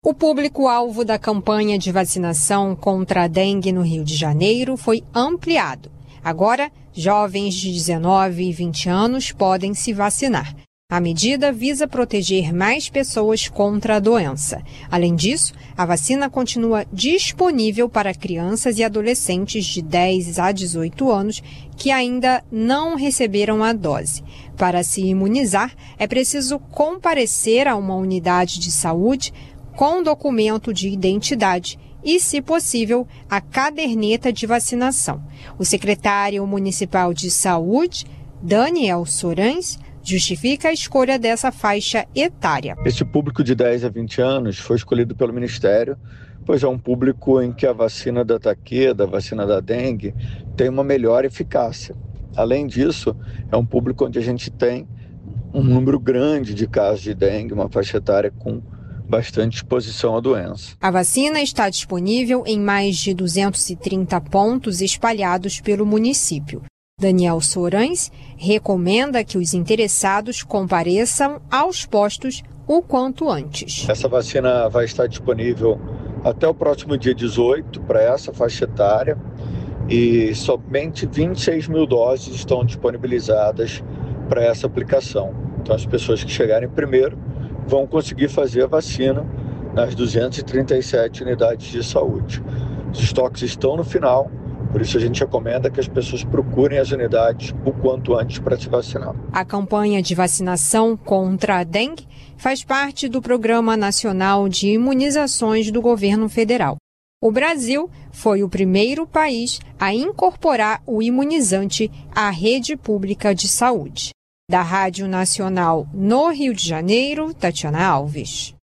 O público-alvo da campanha de vacinação contra a dengue no Rio de Janeiro foi ampliado. Agora, jovens de 19 e 20 anos podem se vacinar. A medida visa proteger mais pessoas contra a doença. Além disso, a vacina continua disponível para crianças e adolescentes de 10 a 18 anos que ainda não receberam a dose. Para se imunizar, é preciso comparecer a uma unidade de saúde com documento de identidade e, se possível, a caderneta de vacinação. O secretário municipal de saúde, Daniel Sorães, justifica a escolha dessa faixa etária. Esse público de 10 a 20 anos foi escolhido pelo Ministério, pois é um público em que a vacina da taqueda, a vacina da dengue, tem uma melhor eficácia. Além disso, é um público onde a gente tem um número grande de casos de dengue, uma faixa etária com bastante exposição à doença. A vacina está disponível em mais de 230 pontos espalhados pelo município. Daniel Sorães recomenda que os interessados compareçam aos postos o quanto antes. Essa vacina vai estar disponível até o próximo dia 18 para essa faixa etária e somente 26 mil doses estão disponibilizadas para essa aplicação. Então as pessoas que chegarem primeiro vão conseguir fazer a vacina nas 237 unidades de saúde. Os estoques estão no final. Por isso a gente recomenda que as pessoas procurem as unidades o quanto antes para se vacinar. A campanha de vacinação contra a dengue faz parte do Programa Nacional de Imunizações do Governo Federal. O Brasil foi o primeiro país a incorporar o imunizante à rede pública de saúde. Da Rádio Nacional no Rio de Janeiro, Tatiana Alves.